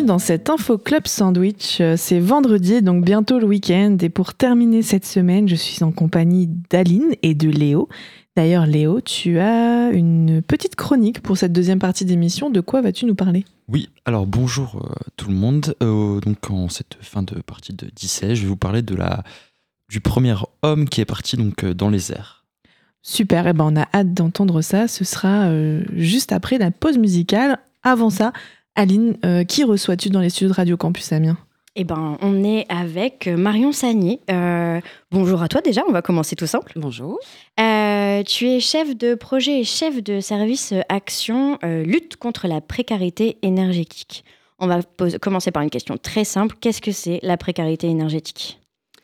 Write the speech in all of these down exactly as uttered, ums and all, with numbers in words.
bienvenue dans cet Info Club Sandwich. C'est vendredi, donc bientôt le week-end. Et pour terminer cette semaine, je suis en compagnie d'Aline et de Léo. D'ailleurs, Léo, tu as une petite chronique pour cette deuxième partie d'émission. De quoi vas-tu nous parler ? Oui, alors bonjour euh, tout le monde. Euh, donc en cette fin de partie de dix-sept, je vais vous parler de la, du premier homme qui est parti donc, euh, dans les airs. Super, eh ben on a hâte d'entendre ça. Ce sera euh, juste après la pause musicale. Avant ça, Aline, euh, qui reçois-tu dans les studios de Radio Campus Amiens ? Eh ben, on est avec Marion Sagnier. Euh, bonjour à toi déjà, on va commencer tout simple. Bonjour. Euh, tu es chef de projet et chef de service action euh, lutte contre la précarité énergétique. On va pose- commencer par une question très simple. Qu'est-ce que c'est la précarité énergétique ?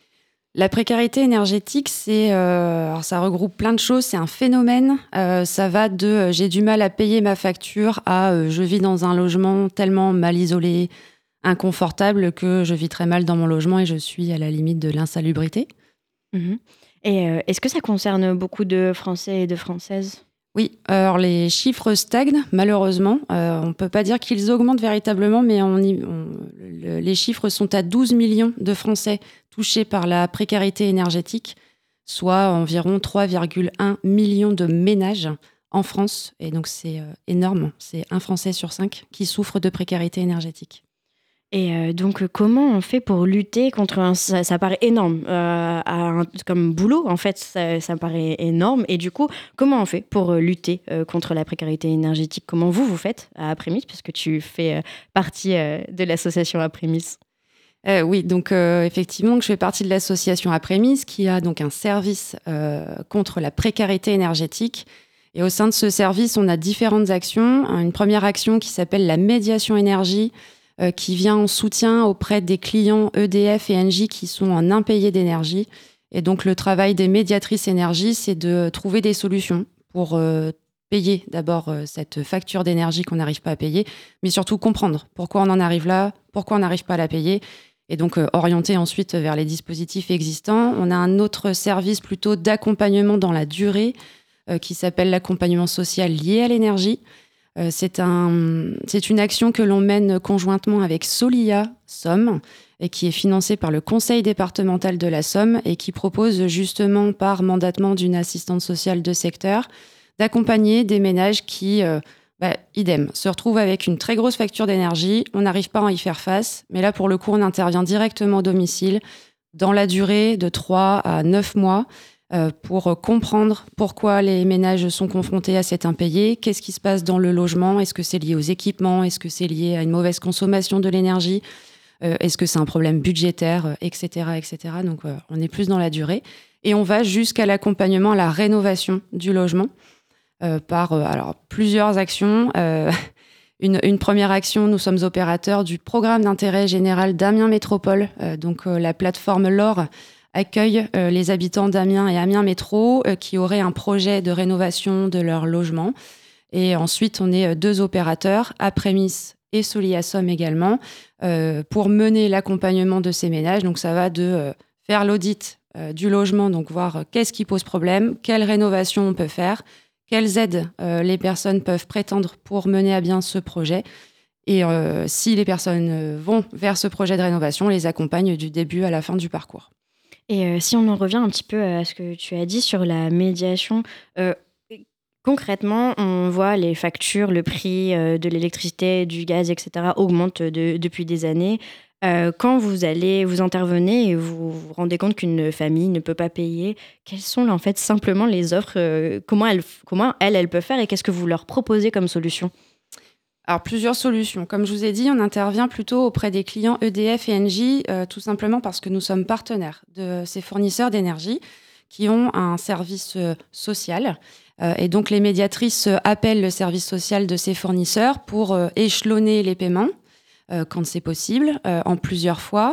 La précarité énergétique, c'est, euh, alors ça regroupe plein de choses. C'est un phénomène. Euh, ça va de euh, j'ai du mal à payer ma facture à euh, je vis dans un logement tellement mal isolé, inconfortable que je vis très mal dans mon logement et je suis à la limite de l'insalubrité. Mhm. Et euh, est-ce que ça concerne beaucoup de Français et de Françaises ? Oui, alors les chiffres stagnent malheureusement. Euh, on ne peut pas dire qu'ils augmentent véritablement, mais on y- on- le- les chiffres sont à douze millions de Français touchés par la précarité énergétique, soit environ trois virgule un millions de ménages en France. Et donc c'est euh, énorme, c'est un Français sur cinq qui souffre de précarité énergétique. Et euh, donc, euh, comment on fait pour lutter contre un... Ça, ça paraît énorme. Euh, à un- comme boulot, en fait, ça, ça paraît énorme. Et du coup, comment on fait pour euh, lutter euh, contre la précarité énergétique ? Comment vous, vous faites à Aprémis, puisque tu fais euh, partie euh, de l'association Aprémis ? Euh, oui, donc euh, effectivement, je fais partie de l'association Aprémis, qui a donc un service euh, contre la précarité énergétique. Et au sein de ce service, on a différentes actions. Une première action qui s'appelle la médiation énergie, euh, qui vient en soutien auprès des clients E D F et Engie qui sont en impayé d'énergie. Et donc, le travail des médiatrices énergie, c'est de trouver des solutions pour euh, payer d'abord euh, cette facture d'énergie qu'on n'arrive pas à payer, mais surtout comprendre pourquoi on en arrive là, pourquoi on n'arrive pas à la payer. Et donc, euh, orienter ensuite vers les dispositifs existants. On a un autre service plutôt d'accompagnement dans la durée euh, qui s'appelle l'accompagnement social lié à l'énergie. Euh, c'est, un, c'est une action que l'on mène conjointement avec Solia Somme et qui est financée par le conseil départemental de la Somme et qui propose justement par mandatement d'une assistante sociale de secteur d'accompagner des ménages qui... Euh, Bah, idem, se retrouve avec une très grosse facture d'énergie, on n'arrive pas à y faire face, mais là, pour le coup, on intervient directement au domicile, dans la durée de trois à neuf mois, euh, pour comprendre pourquoi les ménages sont confrontés à cet impayé, qu'est-ce qui se passe dans le logement, est-ce que c'est lié aux équipements, est-ce que c'est lié à une mauvaise consommation de l'énergie, euh, est-ce que c'est un problème budgétaire, et cetera, et cetera. Donc, euh, on est plus dans la durée. Et on va jusqu'à l'accompagnement à la rénovation du logement. Euh, par euh, alors, plusieurs actions. Euh, une, une première action, nous sommes opérateurs du programme d'intérêt général d'Amiens Métropole. Euh, donc, euh, la plateforme L O R accueille euh, les habitants d'Amiens et Amiens Métro euh, qui auraient un projet de rénovation de leur logement. Et ensuite, on est euh, deux opérateurs, Aprémis et Solia Somme également, euh, pour mener l'accompagnement de ces ménages. Donc, ça va de euh, faire l'audit euh, du logement, donc voir euh, qu'est-ce qui pose problème, quelle rénovation on peut faire, quelles aides euh, les personnes peuvent prétendre pour mener à bien ce projet. Et euh, si les personnes euh, vont vers ce projet de rénovation, on les accompagne du début à la fin du parcours. Et euh, si on en revient un petit peu à ce que tu as dit sur la médiation, euh, concrètement, on voit les factures, le prix euh, de l'électricité, du gaz, et cetera augmentent de- depuis des années. Euh, quand vous allez, vous intervenez et vous vous rendez compte qu'une famille ne peut pas payer, quelles sont en fait simplement les offres, euh, comment elles, comment elles, elles peuvent faire et qu'est-ce que vous leur proposez comme solution ? Alors, plusieurs solutions. Comme je vous ai dit, on intervient plutôt auprès des clients E D F et Engie, euh, tout simplement parce que nous sommes partenaires de ces fournisseurs d'énergie qui ont un service euh, social. Euh, et donc, les médiatrices euh, appellent le service social de ces fournisseurs pour euh, échelonner les paiements euh, quand c'est possible, euh, en plusieurs fois.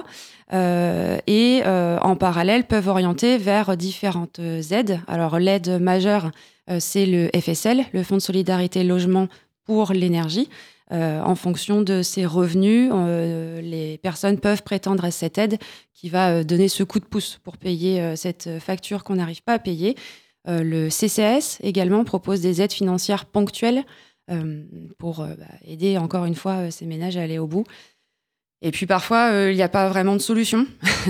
Euh, et euh, en parallèle, peuvent orienter vers différentes euh, aides. Alors, l'aide majeure, euh, c'est le F S L, le Fonds de solidarité logement pour l'énergie. Euh, en fonction de ses revenus, euh, les personnes peuvent prétendre à cette aide qui va euh, donner ce coup de pouce pour payer euh, cette facture qu'on n'arrive pas à payer. Euh, le C C A S également propose des aides financières ponctuelles euh, pour euh, bah, aider encore une fois euh, ces ménages à aller au bout. Et puis parfois, euh, il n'y a pas vraiment de solution.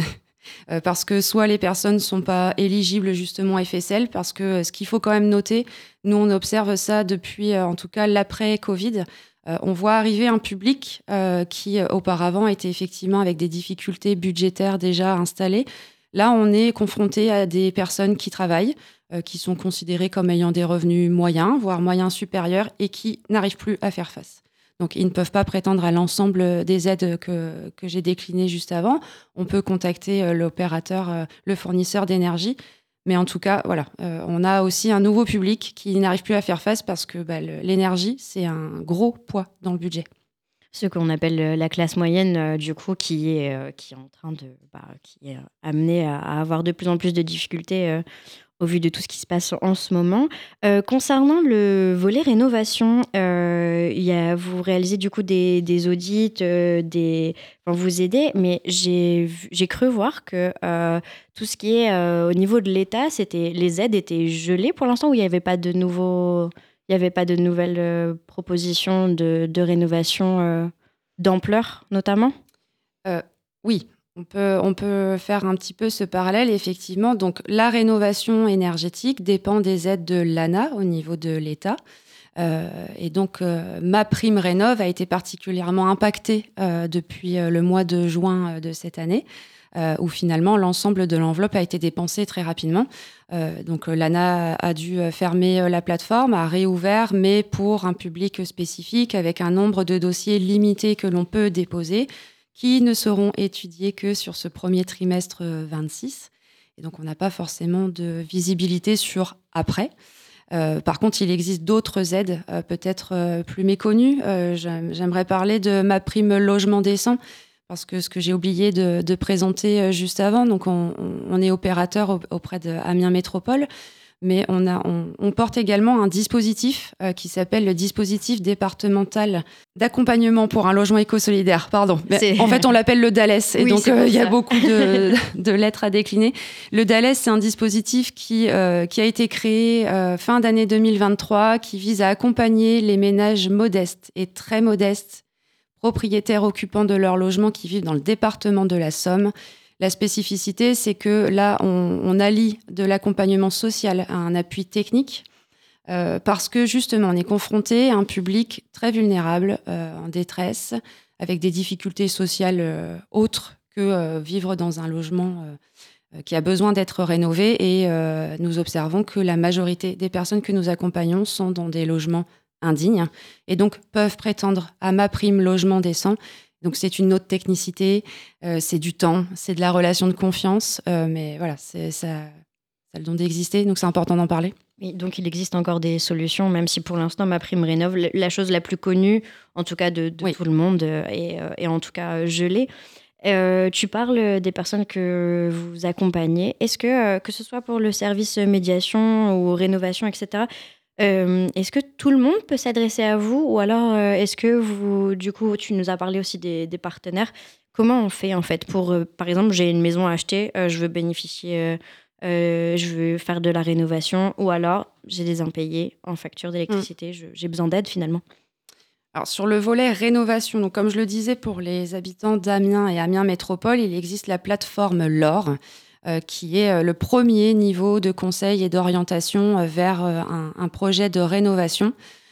euh, parce que soit les personnes ne sont pas éligibles justement F S L, parce que euh, ce qu'il faut quand même noter, nous on observe ça depuis euh, en tout cas l'après-Covid. Euh, on voit arriver un public euh, qui euh, auparavant était effectivement avec des difficultés budgétaires déjà installées. Là, on est confronté à des personnes qui travaillent, euh, qui sont considérées comme ayant des revenus moyens, voire moyens supérieurs, et qui n'arrivent plus à faire face. Donc, ils ne peuvent pas prétendre à l'ensemble des aides que, que j'ai déclinées juste avant. On peut contacter euh, l'opérateur, euh, le fournisseur d'énergie. Mais en tout cas, voilà, euh, on a aussi un nouveau public qui n'arrive plus à faire face parce que bah, le, l'énergie, c'est un gros poids dans le budget. Ce qu'on appelle la classe moyenne, euh, du coup, qui est, euh, qui est en train de, bah, qui est amenée à, à avoir de plus en plus de difficultés euh, au vu de tout ce qui se passe en ce moment. Euh, concernant le volet rénovation, euh, y a, vous réalisez du coup des, des audits, euh, des, enfin, vous aidez, mais j'ai, j'ai cru voir que euh, tout ce qui est euh, au niveau de l'État, c'était, les aides étaient gelées pour l'instant, où il n'y avait pas de nouveaux... Il n'y avait pas de nouvelles euh, propositions de, de rénovation euh, d'ampleur, notamment euh, Oui, on peut, on peut faire un petit peu ce parallèle, effectivement. Donc, la rénovation énergétique dépend des aides de l'A N A au niveau de l'État. Euh, et donc, euh, MaPrimeRénov' a été particulièrement impactée euh, depuis euh, le mois de juin euh, de cette année. Euh, où finalement l'ensemble de l'enveloppe a été dépensé très rapidement. Euh, donc l'A N A a dû fermer la plateforme, a réouvert, mais pour un public spécifique, avec un nombre de dossiers limité que l'on peut déposer, qui ne seront étudiés que sur ce premier trimestre vingt-six. Et donc on n'a pas forcément de visibilité sur après. Euh, par contre, il existe d'autres aides, euh, peut-être euh, plus méconnues. Euh, j'aimerais parler de MaPrime Logement Décent, parce que ce que j'ai oublié de, de présenter juste avant, donc on, on est opérateur auprès de Amiens Métropole, mais on, a, on, on porte également un dispositif euh, qui s'appelle le dispositif départemental d'accompagnement pour un logement éco-solidaire. Pardon. Mais en fait, on l'appelle le DALES, et oui, donc il euh, y a beaucoup de, de lettres à décliner. Le DALES, c'est un dispositif qui, euh, qui a été créé euh, fin d'année deux mille vingt-trois, qui vise à accompagner les ménages modestes et très modestes, propriétaires occupants de leur logement qui vivent dans le département de la Somme. La spécificité, c'est que là, on, on allie de l'accompagnement social à un appui technique euh, parce que justement, on est confronté à un public très vulnérable, euh, en détresse, avec des difficultés sociales euh, autres que euh, vivre dans un logement euh, qui a besoin d'être rénové. Et euh, nous observons que la majorité des personnes que nous accompagnons sont dans des logements indignes et donc peuvent prétendre à MaPrime Logement Décent. Donc c'est une autre technicité, euh, c'est du temps, c'est de la relation de confiance, euh, mais voilà, c'est, ça, ça a le don d'exister, donc c'est important d'en parler. Oui, donc il existe encore des solutions, même si pour l'instant MaPrimeRénov', la chose la plus connue, en tout cas de, de oui. tout le monde, est, est en tout cas gelée. Euh, tu parles des personnes que vous accompagnez. Est-ce que, que ce soit pour le service médiation ou rénovation, et cetera, Euh, est-ce que tout le monde peut s'adresser à vous, ou alors euh, est-ce que vous, du coup, tu nous as parlé aussi des, des partenaires. Comment on fait en fait pour, euh, par exemple, j'ai une maison à acheter, euh, je veux bénéficier, euh, euh, je veux faire de la rénovation, ou alors j'ai des impayés en facture d'électricité, mmh. je, j'ai besoin d'aide finalement. Alors sur le volet rénovation, donc comme je le disais pour les habitants d'Amiens et Amiens Métropole, il existe la plateforme L O R. Euh, qui est euh, le premier niveau de conseil et d'orientation euh, vers euh, un, un projet de rénovation.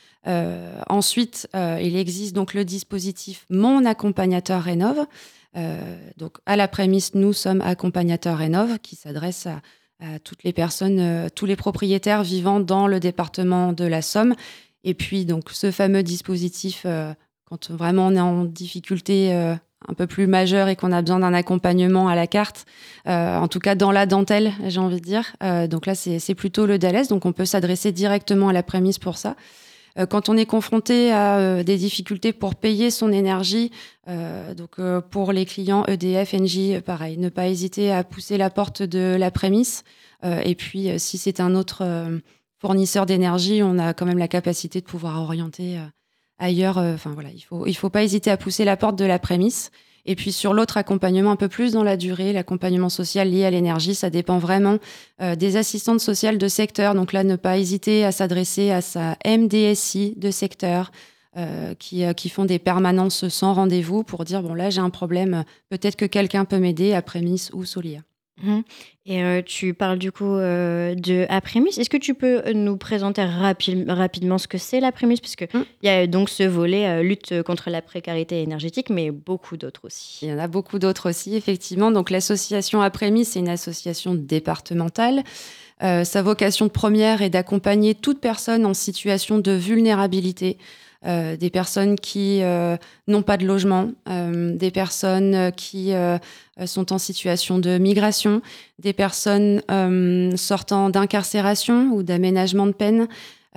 Euh, ensuite, euh, il existe donc le dispositif Mon Accompagnateur Rénov'. Euh, donc, à la prémisse, nous sommes Accompagnateurs Rénov', qui s'adresse à, à toutes les personnes, euh, tous les propriétaires vivant dans le département de la Somme. Et puis, donc, ce fameux dispositif, euh, quand vraiment on est en difficulté euh, un peu plus majeur et qu'on a besoin d'un accompagnement à la carte, euh, en tout cas dans la dentelle, j'ai envie de dire. Euh, donc là, c'est, c'est plutôt le DALES, donc on peut s'adresser directement à la prémisse pour ça. Euh, quand on est confronté à euh, des difficultés pour payer son énergie, euh, donc euh, pour les clients E D F, Engie, pareil, ne pas hésiter à pousser la porte de la prémisse. Euh, et puis, euh, si c'est un autre euh, fournisseur d'énergie, on a quand même la capacité de pouvoir orienter euh, ailleurs. Enfin euh, voilà, il faut il faut pas hésiter à pousser la porte de la prémisse. Et puis sur l'autre accompagnement un peu plus dans la durée, l'accompagnement social lié à l'énergie, ça dépend vraiment euh, des assistantes sociales de secteur. Donc là, ne pas hésiter à s'adresser à sa M D S I de secteur, euh, qui, euh, qui font des permanences sans rendez-vous pour dire, bon là j'ai un problème, peut-être que quelqu'un peut m'aider, Après-Midi ou Solia. Mmh. Et euh, tu parles du coup euh, de Après-Midi. Est-ce que tu peux nous présenter rapi- rapidement ce que c'est l'Après-Midi? Parce qu'il Mmh. y a donc ce volet euh, lutte contre la précarité énergétique, mais beaucoup d'autres aussi. Il y en a beaucoup d'autres aussi, effectivement. Donc l'association Après-Midi, c'est une association départementale. Euh, sa vocation première est d'accompagner toute personne en situation de vulnérabilité. Euh, des personnes qui euh, n'ont pas de logement, euh, des personnes qui euh, sont en situation de migration, des personnes euh, sortant d'incarcération ou d'aménagement de peine,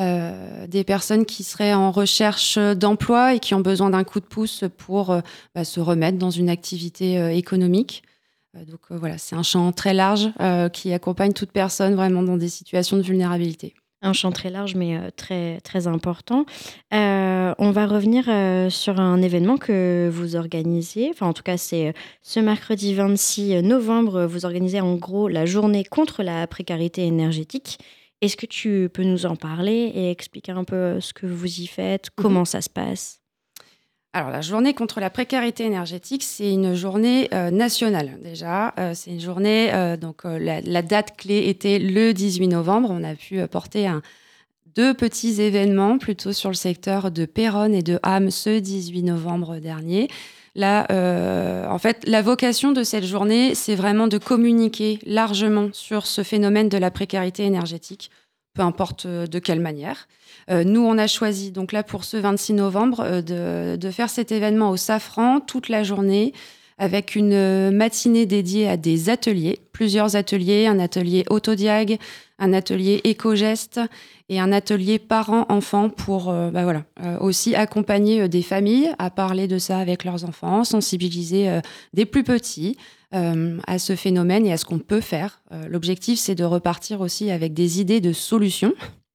euh, des personnes qui seraient en recherche d'emploi et qui ont besoin d'un coup de pouce pour euh, bah, se remettre dans une activité euh, économique. Euh, donc euh, voilà, c'est un champ très large euh, qui accompagne toute personne vraiment dans des situations de vulnérabilité. Un champ très large, mais euh, très, très important. Euh, on va revenir euh, sur un événement que vous organisez. Enfin, en tout cas, c'est euh, ce mercredi vingt-six novembre. Vous organisez en gros la journée contre la précarité énergétique. Est-ce que tu peux nous en parler et expliquer un peu ce que vous y faites, comment ça se passe? Alors, la journée contre la précarité énergétique, c'est une journée euh, nationale déjà. Euh, c'est une journée, euh, donc euh, la, la date clé était le dix-huit novembre. On a pu euh, porter un, deux petits événements plutôt sur le secteur de Péronne et de Ham ce dix-huit novembre dernier. Là, euh, en fait, la vocation de cette journée, c'est vraiment de communiquer largement sur ce phénomène de la précarité énergétique, peu importe de quelle manière. Euh, nous, on a choisi, donc là, pour ce vingt-six novembre, euh, de, de faire cet événement au Safran toute la journée, avec une matinée dédiée à des ateliers, plusieurs ateliers, un atelier autodiag, un atelier éco-geste et un atelier parents-enfants pour euh, bah voilà, euh, aussi accompagner euh, des familles à parler de ça avec leurs enfants, sensibiliser euh, des plus petits euh, à ce phénomène et à ce qu'on peut faire. Euh, l'objectif, c'est de repartir aussi avec des idées de solutions.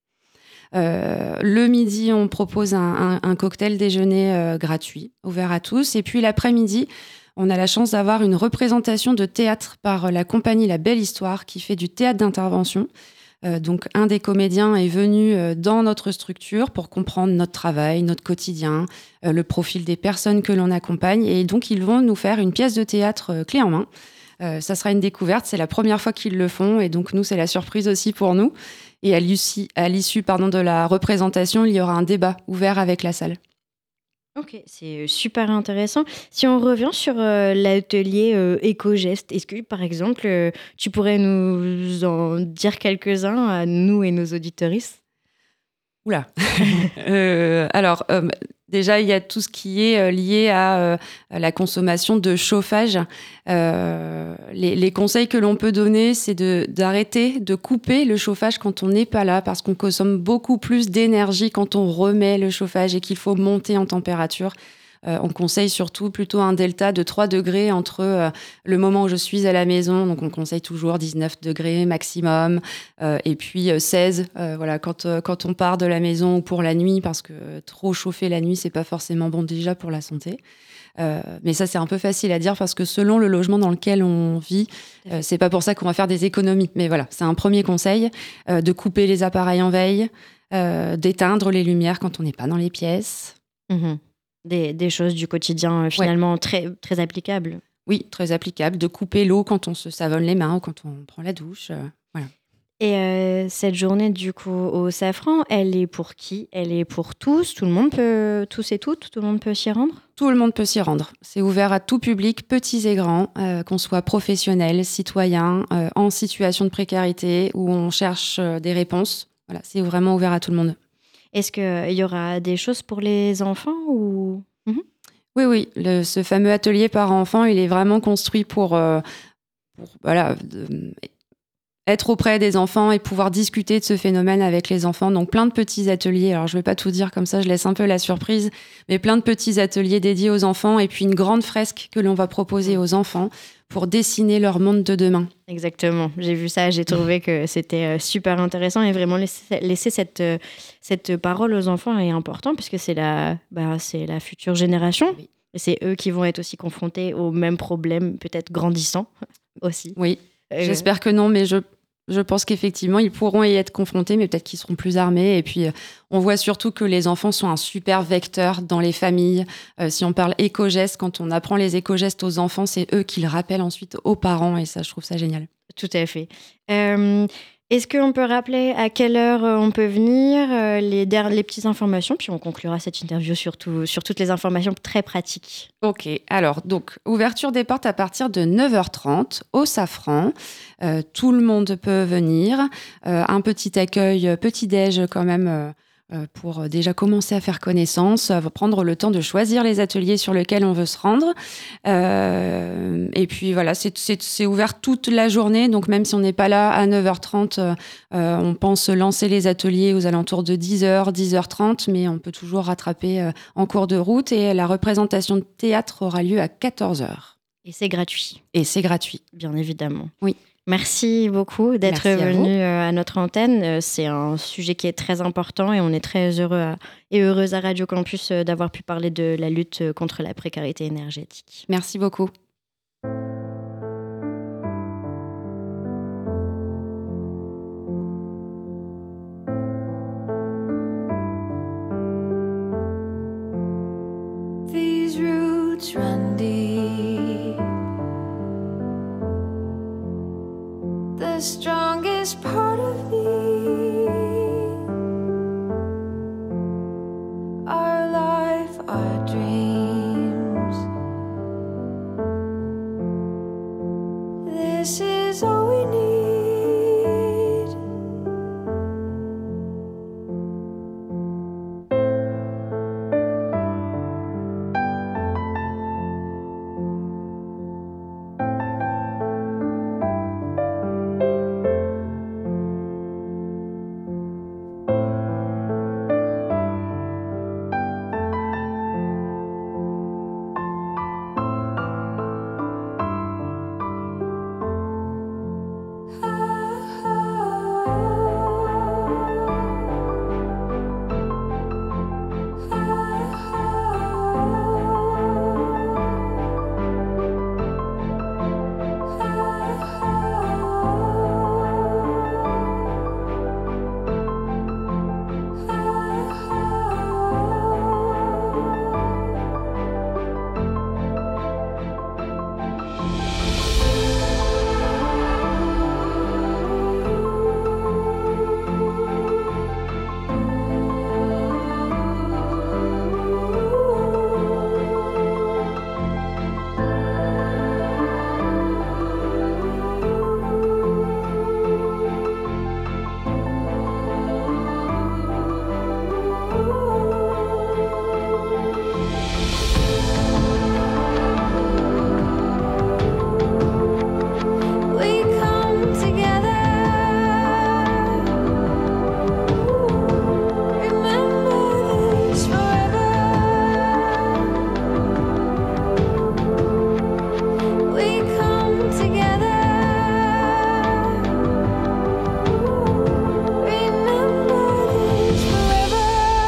Euh, le midi, on propose un, un, un cocktail déjeuner euh, gratuit, ouvert à tous. Et puis l'après-midi, on a la chance d'avoir une représentation de théâtre par la compagnie La Belle Histoire qui fait du théâtre d'intervention. Euh, donc un des comédiens est venu euh, dans notre structure pour comprendre notre travail, notre quotidien, euh, le profil des personnes que l'on accompagne. Et donc ils vont nous faire une pièce de théâtre euh, clé en main. Euh, ça sera une découverte, c'est la première fois qu'ils le font et donc nous, c'est la surprise aussi pour nous. Et à l'issue, à l'issue pardon, de la représentation, il y aura un débat ouvert avec la salle. Ok, c'est super intéressant. Si on revient sur euh, l'atelier euh, éco-geste, est-ce que, par exemple, euh, tu pourrais nous en dire quelques-uns à nous et nos auditeuristes? Oula. euh, alors, euh, déjà, il y a tout ce qui est euh, lié à, euh, à la consommation de chauffage. Euh, les, les conseils que l'on peut donner, c'est de, d'arrêter, de couper le chauffage quand on n'est pas là, parce qu'on consomme beaucoup plus d'énergie quand on remet le chauffage et qu'il faut monter en température. Euh, on conseille surtout plutôt un delta de trois degrés entre euh, le moment où je suis à la maison, donc on conseille toujours dix-neuf degrés maximum, euh, et puis euh, seize, euh, voilà, quand, euh, quand on part de la maison ou pour la nuit, parce que trop chauffer la nuit, c'est pas forcément bon déjà pour la santé. Euh, mais ça, c'est un peu facile à dire parce que selon le logement dans lequel on vit, euh, c'est pas pour ça qu'on va faire des économies. Mais voilà, c'est un premier conseil, euh, de couper les appareils en veille, euh, d'éteindre les lumières quand on n'est pas dans les pièces. Mmh. Des, des choses du quotidien euh, finalement ouais. très, très applicables. Oui, très applicable. De couper l'eau quand on se savonne les mains ou quand on prend la douche. Euh, voilà. Et euh, cette journée du coup au Safran, elle est pour qui? Elle est pour tous? Tout le monde peut, tous et toutes, tout le monde peut s'y rendre? Tout le monde peut s'y rendre. C'est ouvert à tout public, petits et grands, euh, qu'on soit professionnel, citoyen, euh, en situation de précarité ou on cherche euh, des réponses. Voilà, c'est vraiment ouvert à tout le monde. Est-ce qu'il y aura des choses pour les enfants ou... Mmh. Oui, oui. Le, ce fameux atelier parents-enfants, il est vraiment construit pour, euh, pour voilà, de, être auprès des enfants et pouvoir discuter de ce phénomène avec les enfants. Donc, plein de petits ateliers. Alors, je ne vais pas tout dire comme ça, je laisse un peu la surprise, mais plein de petits ateliers dédiés aux enfants et puis une grande fresque que l'on va proposer aux enfants pour dessiner leur monde de demain. Exactement, j'ai vu ça, j'ai trouvé que c'était super intéressant et vraiment laisser, laisser cette, cette parole aux enfants est important puisque c'est la, bah, c'est la future génération. Oui. Et c'est eux qui vont être aussi confrontés aux mêmes problèmes, peut-être grandissants aussi. Oui, euh... j'espère que non, mais je, Je pense qu'effectivement, ils pourront y être confrontés, mais peut-être qu'ils seront plus armés. Et puis, euh, on voit surtout que les enfants sont un super vecteur dans les familles. Euh, si on parle éco-gestes, quand on apprend les éco-gestes aux enfants, c'est eux qui le rappellent ensuite aux parents. Et ça, je trouve ça génial. Tout à fait. Euh, est-ce qu'on peut rappeler à quelle heure on peut venir, euh, les, der- les petites informations, puis on conclura cette interview surtout, sur toutes les informations très pratiques. Ok, alors, donc, ouverture des portes à partir de neuf heures trente au Safran. Euh, tout le monde peut venir. Euh, un petit accueil, petit-déj quand même, euh, euh, pour déjà commencer à faire connaissance, euh, prendre le temps de choisir les ateliers sur lesquels on veut se rendre. Euh, et puis voilà, c'est, c'est, c'est ouvert toute la journée, donc même si on n'est pas là à neuf heures trente, euh, on pense lancer les ateliers aux alentours de dix heures, dix heures trente, mais on peut toujours rattraper euh, en cours de route, et la représentation de théâtre aura lieu à quatorze heures. Et c'est gratuit. Et c'est gratuit. Bien évidemment. Oui. Merci beaucoup d'être Merci à venu vous. à notre antenne. C'est un sujet qui est très important et on est très heureux à- et heureuse à Radio Campus euh, d'avoir pu parler de la lutte contre la précarité énergétique. Merci beaucoup. These roots run deep. The strongest part of me, our life, our dreams. This is all we need. We come together. Remember this forever. We come together. Remember this forever.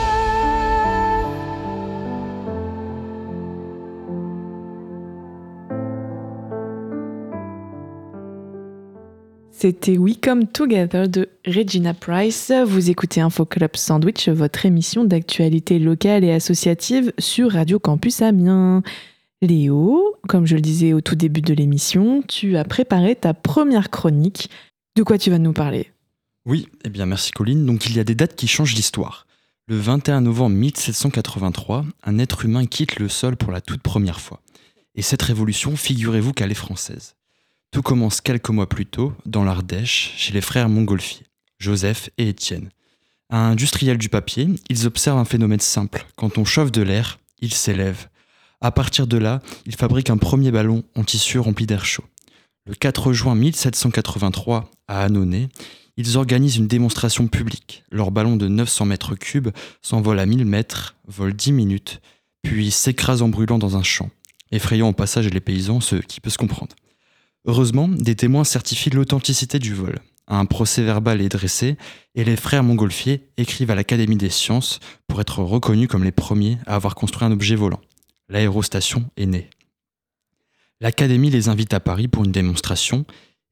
C'était We Come Together de Regina Price. Vous écoutez Info Club Sandwich, votre émission d'actualité locale et associative sur Radio Campus Amiens. Léo, comme je le disais au tout début de l'émission, tu as préparé ta première chronique. De quoi tu vas nous parler ? Oui, eh bien merci Colline. Donc il y a des dates qui changent l'histoire. Le vingt et un novembre mille sept cent quatre-vingt-trois, un être humain quitte le sol pour la toute première fois. Et cette révolution, figurez-vous qu'elle est française. Tout commence quelques mois plus tôt, dans l'Ardèche, chez les frères Montgolfier, Joseph et Étienne. À industriels du papier, ils observent un phénomène simple. Quand on chauffe de l'air, il s'élève. À partir de là, ils fabriquent un premier ballon en tissu rempli d'air chaud. Le quatre juin mille sept cent quatre-vingt-trois, à Annonay, ils organisent une démonstration publique. Leur ballon de neuf cents mètres cubes s'envole à mille mètres, vole dix minutes, puis s'écrase en brûlant dans un champ, effrayant au passage les paysans, ce qui peut se comprendre. Heureusement, des témoins certifient l'authenticité du vol. Un procès-verbal est dressé et les frères Montgolfier écrivent à l'Académie des sciences pour être reconnus comme les premiers à avoir construit un objet volant. L'aérostation est née. L'Académie les invite à Paris pour une démonstration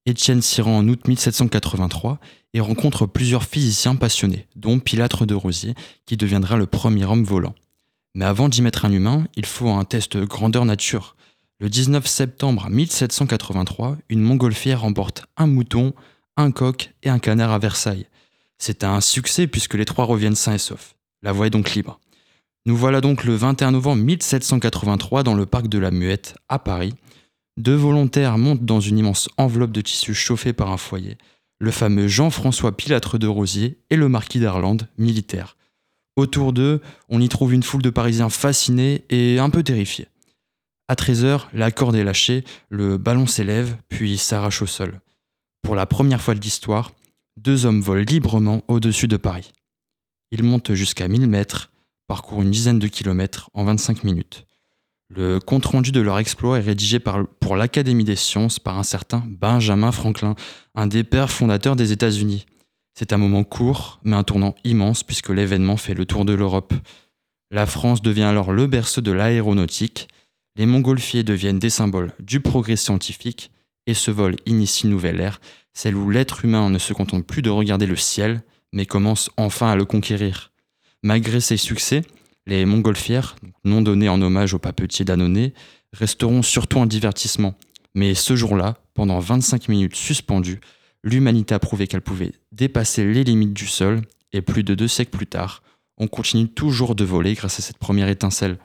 Étienne s'y rend en août mille sept cent quatre-vingt-trois et rencontre plusieurs physiciens passionnés, dont Pilâtre de Rosiers, qui deviendra le premier homme volant. Mais avant d'y mettre un humain, il faut un test grandeur nature. Le dix-neuf septembre mille sept cent quatre-vingt-trois, une montgolfière remporte un mouton, un coq et un canard à Versailles. C'est un succès puisque les trois reviennent sains et saufs. La voie est donc libre. Nous voilà donc le vingt et un novembre mille sept cent quatre-vingt-trois dans le parc de la Muette, à Paris. Deux volontaires montent dans une immense enveloppe de tissu chauffée par un foyer. Le fameux Jean-François Pilâtre de Rosiers et le marquis d'Arlande, militaire. Autour d'eux, on y trouve une foule de Parisiens fascinés et un peu terrifiés. À treize heures, la corde est lâchée, le ballon s'élève, puis s'arrache au sol. Pour la première fois de l'histoire, deux hommes volent librement au-dessus de Paris. Ils montent jusqu'à mille mètres, parcourent une dizaine de kilomètres en vingt-cinq minutes. Le compte-rendu de leur exploit est rédigé par, pour l'Académie des sciences par un certain Benjamin Franklin, un des pères fondateurs des États-Unis. C'est un moment court, mais un tournant immense puisque l'événement fait le tour de l'Europe. La France devient alors le berceau de l'aéronautique, les montgolfiers deviennent des symboles du progrès scientifique, et ce vol initie une nouvelle ère, celle où l'être humain ne se contente plus de regarder le ciel, mais commence enfin à le conquérir. Malgré ces succès, les montgolfières, nom donné en hommage au papetier Dannonnet, resteront surtout un divertissement. Mais ce jour-là, pendant vingt-cinq minutes suspendues, l'humanité a prouvé qu'elle pouvait dépasser les limites du sol, et plus de deux siècles plus tard, on continue toujours de voler grâce à cette première étincelle.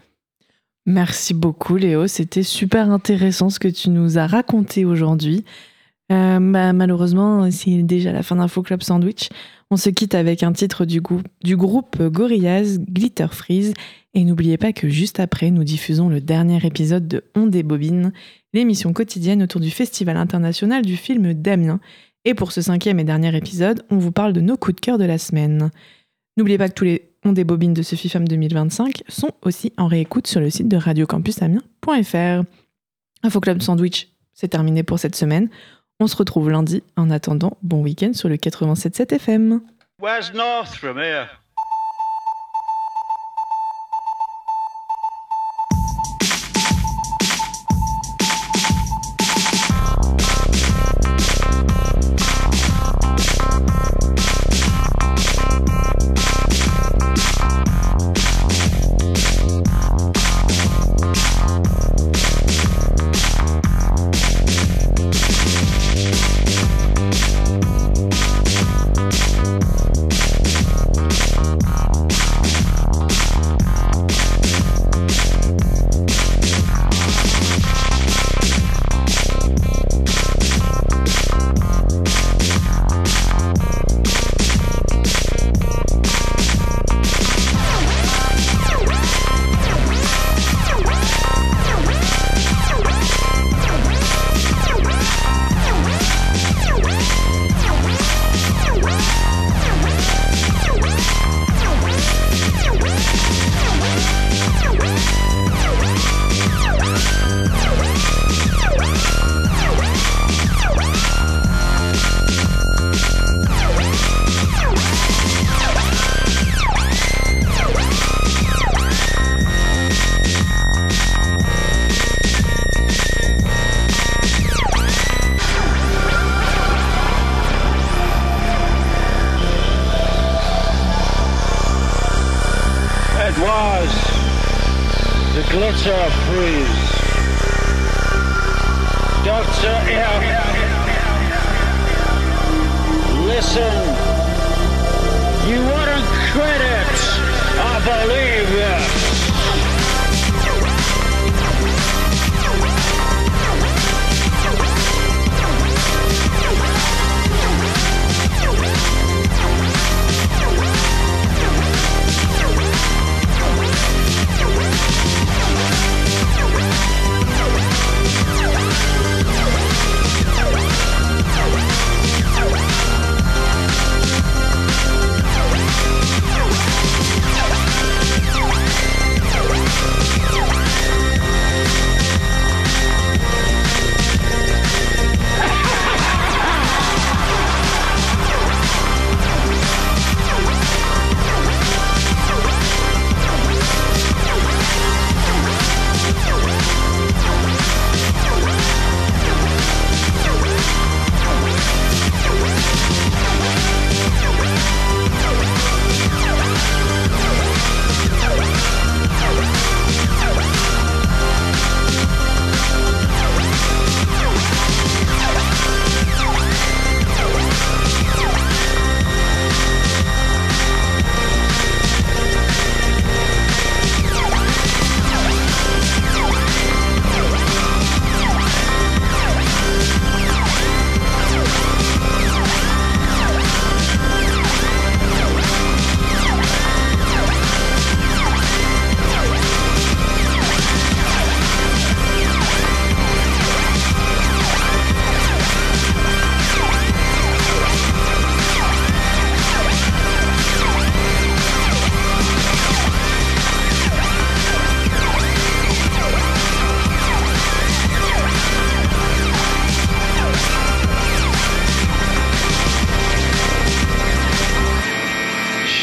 Merci beaucoup Léo, c'était super intéressant ce que tu nous as raconté aujourd'hui. Euh, bah, malheureusement, c'est déjà la fin d'Info Club Sandwich. On se quitte avec un titre du, gou- du groupe Gorillaz, Glitter Freeze. Et n'oubliez pas que juste après, nous diffusons le dernier épisode de On débobine, l'émission quotidienne autour du Festival international du film d'Amiens. Et pour ce cinquième et dernier épisode, on vous parle de nos coups de cœur de la semaine. N'oubliez pas que tous les On débobine de ce FIFAM deux mille vingt-cinq sont aussi en réécoute sur le site de radio campus amiens point f r. Info Club Sandwich, c'est terminé pour cette semaine. On se retrouve lundi. En attendant, bon week-end sur le quatre-vingt-sept virgule sept F M. Where's north from here?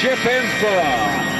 ship in full.